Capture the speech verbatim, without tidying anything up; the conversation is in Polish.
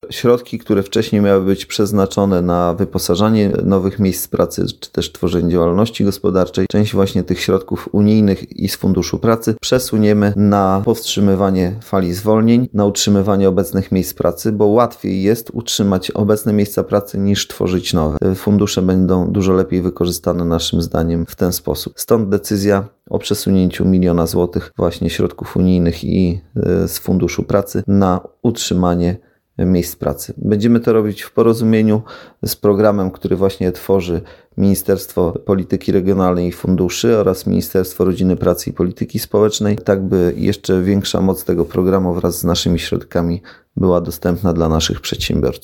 środki, które wcześniej miały być przeznaczone na wyposażanie nowych miejsc pracy, czy też tworzenie działalności gospodarczej, część właśnie tych środków unijnych i z Funduszu Pracy przesuniemy na powstrzymywanie fali zwolnień, na utrzymywanie obecnych miejsc pracy, bo łatwiej jest utrzymać obecne miejsca pracy niż tworzyć nowe. Fundusze będą dużo lepiej wykorzystane naszym zdaniem w ten sposób. Stąd decyzja o przesunięciu miliona złotych właśnie środków unijnych i z Funduszu Pracy na utrzymanie miejsc pracy. Będziemy to robić w porozumieniu z programem, który właśnie tworzy Ministerstwo Polityki Regionalnej i Funduszy oraz Ministerstwo Rodziny, Pracy i Polityki Społecznej, tak by jeszcze większa moc tego programu wraz z naszymi środkami była dostępna dla naszych przedsiębiorców.